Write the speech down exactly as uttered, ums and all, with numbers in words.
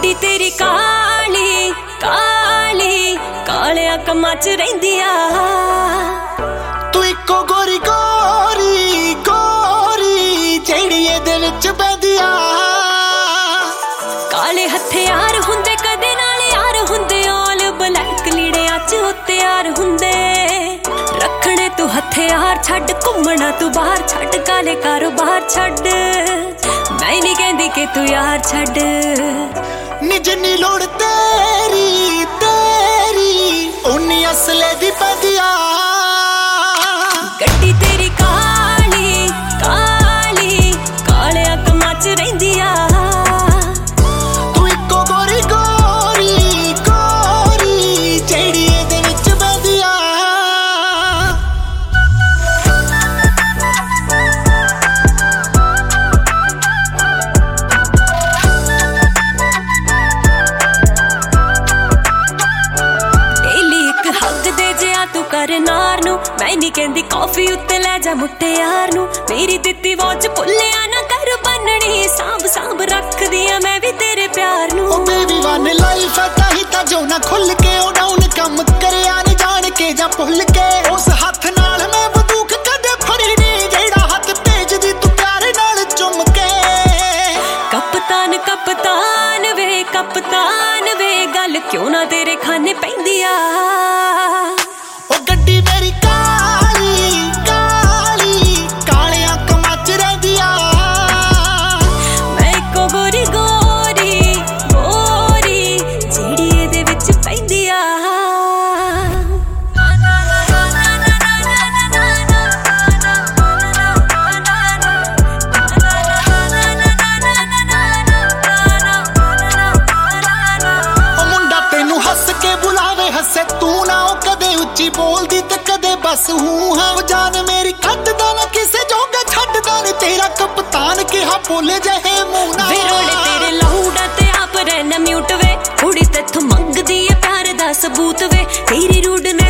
ਗੱਡੀ ਤੇਰੀ ਕਾਲੀ ਕਾਲੀ ਕਾਲਿਆਂ ਕੰਮਾਂ ਚ ਰਹਿੰਦੀ ਆ ਤੂੰ ਇੱਕੋ ਗੋਰੀ ਗੋਰੀ ਗੋਰੀ ਜਿਹੜੀ ਇਹਦੇ ਵਿੱਚ ਬਹਿੰਦੀ ਆ ਕਾਲੇ ਹਥਿਆਰ ਹੁੰਦੇ ਕਦੇ ਨਾਲ ਯਾਰ ਹੁੰਦੇ ਆਲ ਬਲੈਕ ਲੀੜਿਆਂ ਚ ਤਿਆਰ ਹੁੰਦੇ ਰੱਖਣੇ ਤੂੰ ਹਥਿਆਰ ਛੱਡ ਘੁੰਮਣਾ ਤੂੰ ਬਾਹਰ ਛੱਡ ਕਾਲੇ ਕਾਰੋਬਾਰ ਛੱਡ ਮੈਂ ਨਹੀਂ ਕਹਿੰਦੀ ਕਿ ਤੂੰ ਯਾਰ ਛੱਡ ਨੀ ਜਿੰਨੀ ਲੋੜ ਤੇਰੀ ਤੇਰੀ ਉਨੀ ਅਸਲੇ ਦੀ ਪੈਂਦੀ ਆ ਗੱਡੀ ਤੇਰੀ ਕਾਲੀ ਕਾਲੀ ਕਾਲਿਆਂ ਕੰਮਾਂ ਚ ਰਹਿੰਦੀ ਆ ਤੂੰ ਇੱਕੋ ਗੋਰੀ ਗੋਰੀ ਗੋਰੀ ਜਿਹੜੀ ਇਹਦੇ ਵਿੱਚ ਬਹਿੰਦੀ ਆ ਤੂੰ ਕਰ ਨਾਰ ਨੂੰ ਮੈਂ ਨਹੀਂ ਕਹਿੰਦੀ ਕਾਫੀ ਉੱਤੇ ਲੈ ਜਾ ਮੁੱਟਿਆਰ ਨੂੰ ਮੇਰੀ ਦਿੱਤੀ ਵਾਚ ਭੁੱਲਿਆ ਨਾ ਕਰ ਬੰਨਣੀ ਸਾਂਭ ਸਾਂਭ ਰੱਖਦੀ ਆ ਮੈਂ ਵੀ ਤੇਰੇ ਪਿਆਰ ਨੂੰ ਓ ਬੇਬੀ ਵਨ ਲਾਈਫ ਆ ਤਾਹੀ ਤਾਂ ਜੋ ਨਾ ਖੁੱਲ ਕੇ ਉਹ ਡਾਊਨ ਕੰਮ ਕਰਿਆ ਨਹੀਂ ਜਾਣ ਕੇ ਜਾਂ ਭੁੱਲ ਕੇ ਉਸ ਹੱਥ ਨਾਲ ਮੈਂ ਬੰਦੂਕ ਕਦੇ ਫੜੀ ਨਹੀਂ ਜਿਹੜਾ ਹੱਥ ਭੇਜਦੀ ਤੂੰ ਪਿਆਰ ਨਾਲ ਚੁੰਮ ਕੇ ਕਪਤਾਨ ਕਪਤਾਨ ਵੇ ਕਪਤਾਨ ਵੇ ਗੱਲ ਕਿਉਂ ਨਾ ਤੇਰੇ ਖਾਨੇ ਪੈਂਦੀ ਆ ਉਹ ਗੱਡੀ ਮੇਰੀ ਕਾਲੀ ਕਾਲੀ ਕਾਲਿਆਂ ਕੰਮਾਂ ਚ ਰਹਿੰਦੀ ਆ ਮੈਂ ਇੱਕੋ ਗੋਰੀ ਗੋਰੀ ਗੋਰੀ ਜਿਹੜੀ ਇਹਦੇ ਵਿੱਚ ਪੈਂਦੀ ਆ ਉਹ ਮੁੰਡਾ ਤੈਨੂੰ ਹੱਸ ਕੇ ਬੁਲਾਵੇ ਹੱਸੇ ਤੂੰ ਨਾ ਉਹ ਕਦੇ ਉੱਚੀ ਬੋਲਦੀ ਤੇ ਕਦੇ ਬਸ ਹੂੰ ਹਾਂ ਜਾਨ ਮੇਰੀ ਕੱਢਦਾ ਨਾ ਕਿਸੇ ਜੋਗਾ ਛੱਡਦਾ ਨੀ ਤੇਰਾ ਕਪਤਾਨ ਕਿਹਾ ਬੋਲੇ ਜਹੇ ਮੂੰਹ ਨਾ ਵੇ ਰੋਲੇ ਤੇਰੇ ਲਾਊਡਾ ਤੇ ਆਪ ਰਹਿਣਾ ਮਿਊਟ ਵੇ ਕੁੜੀ ਤੇਥੋਂ ਮੰਗਦੀ ਏ ਪਿਆਰ ਦਾ ਸਬੂਤ ਵੇ ਤੇਰੀ ਰੂਡ